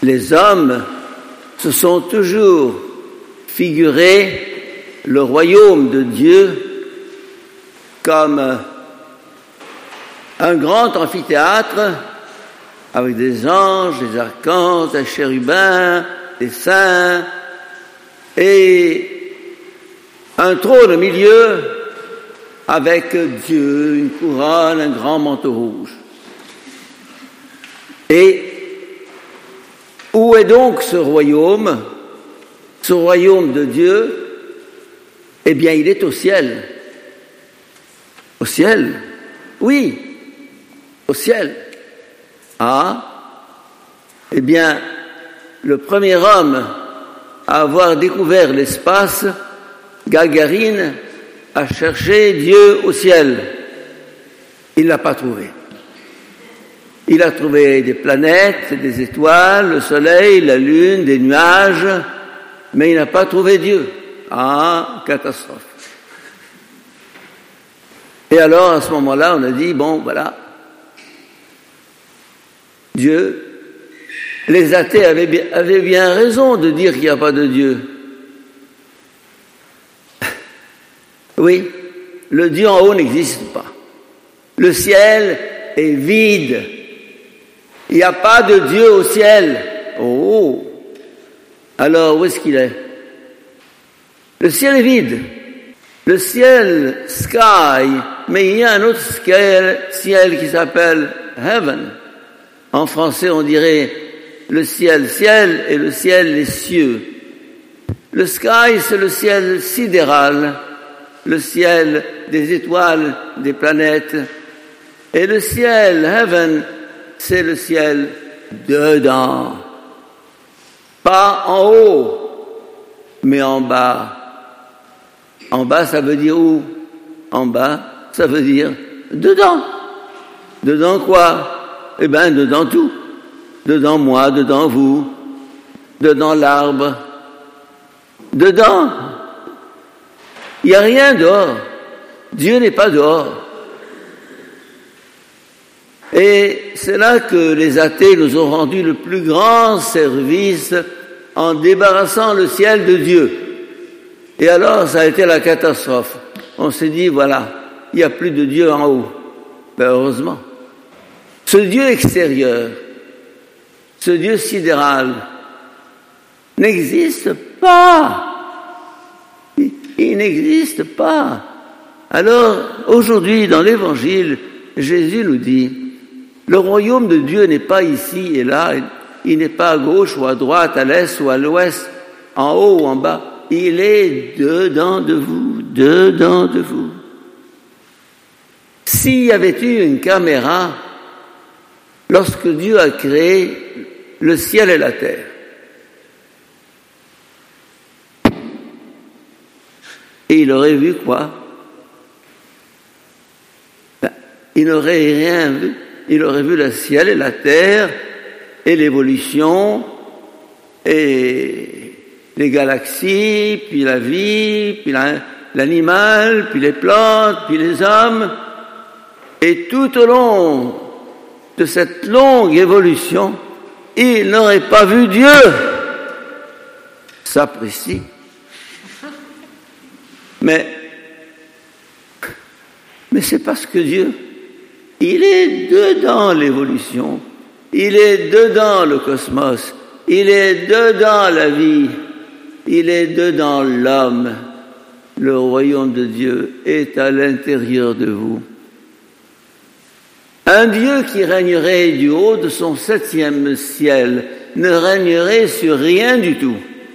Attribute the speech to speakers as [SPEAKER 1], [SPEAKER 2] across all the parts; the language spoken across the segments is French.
[SPEAKER 1] Les hommes se sont toujours figuré le royaume de Dieu comme un grand amphithéâtre avec des anges, des archanges, des chérubins, des saints et un trône au milieu avec Dieu, une couronne, un grand manteau rouge. Et où est donc ce royaume de Dieu? Eh bien, il est au ciel. Au ciel? Oui, au ciel. Ah, eh bien, le premier homme à avoir découvert l'espace, Gagarine, a cherché Dieu au ciel. Il ne l'a pas trouvé. Il a trouvé des planètes, des étoiles, le soleil, la lune, des nuages, mais il n'a pas trouvé Dieu. Ah, catastrophe. Et alors, à ce moment-là, on a dit, bon, voilà, Dieu, les athées avaient bien raison de dire qu'il n'y a pas de Dieu. Oui, le Dieu en haut n'existe pas. Le ciel est vide. Il n'y a pas de Dieu au ciel. Oh! Alors, où est-ce qu'il est? Le ciel est vide. Le ciel, sky, mais il y a un autre ciel qui s'appelle heaven. En français, on dirait le ciel, ciel, et le ciel, les cieux. Le sky, c'est le ciel sidéral, le ciel des étoiles, des planètes. Et le ciel, heaven, c'est le ciel dedans. Pas en haut, mais en bas. En bas, ça veut dire où? En bas, ça veut dire dedans. Dedans quoi? Eh bien, dedans tout. Dedans moi, dedans vous, dedans l'arbre. Dedans. Il n'y a rien dehors. Dieu n'est pas dehors. Et c'est là que les athées nous ont rendu le plus grand service en débarrassant le ciel de Dieu. Et alors, ça a été la catastrophe. On s'est dit, voilà, il n'y a plus de Dieu en haut. Ben, heureusement. Ce Dieu extérieur, ce Dieu sidéral, n'existe pas. Il n'existe pas. Alors, aujourd'hui, dans l'Évangile, Jésus nous dit, le royaume de Dieu n'est pas ici et là, il n'est pas à gauche ou à droite, à l'est ou à l'ouest, en haut ou en bas. Il est dedans de vous, dedans de vous. S'il y avait eu une caméra, lorsque Dieu a créé le ciel et la terre, et il aurait vu quoi? Il n'aurait rien vu. Il aurait vu le ciel et la terre, et l'évolution, et les galaxies, puis la vie, puis l'animal, puis les plantes, puis les hommes. Et tout au long de cette longue évolution, il n'aurait pas vu Dieu. Sapristi. Mais c'est parce que Dieu, il est dedans l'évolution, il est dedans le cosmos, il est dedans la vie, il est dedans l'homme. Le royaume de Dieu est à l'intérieur de vous. Un Dieu qui régnerait du haut de son 7e ciel ne régnerait sur rien du tout.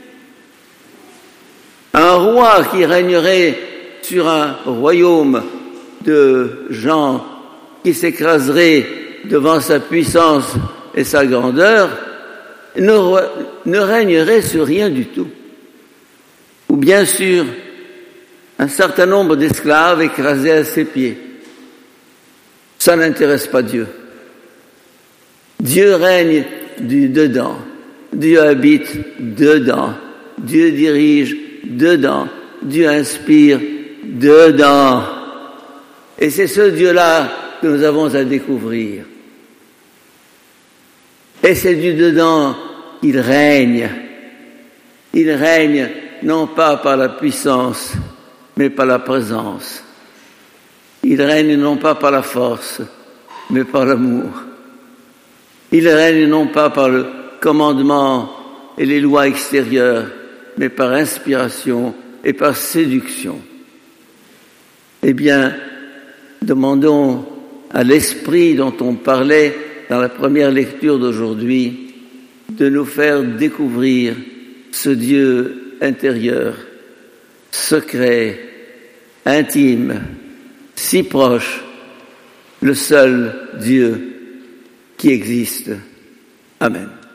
[SPEAKER 1] Un roi qui régnerait sur un royaume de gens qui s'écraseraient devant sa puissance et sa grandeur ne régnerait sur rien du tout. Ou bien sûr, un certain nombre d'esclaves écrasés à ses pieds. Ça n'intéresse pas Dieu. Dieu règne du dedans. Dieu habite dedans. Dieu dirige dedans. Dieu inspire dedans. Et c'est ce Dieu-là que nous avons à découvrir. Et c'est du dedans il règne. Il règne non pas par la puissance, mais par la présence. Il règne non pas par la force, mais par l'amour. Il règne non pas par le commandement et les lois extérieures, mais par inspiration et par séduction. Eh bien, demandons à l'Esprit dont on parlait dans la première lecture d'aujourd'hui de nous faire découvrir ce Dieu intérieur, secret, intime, si proche, le seul Dieu qui existe. Amen.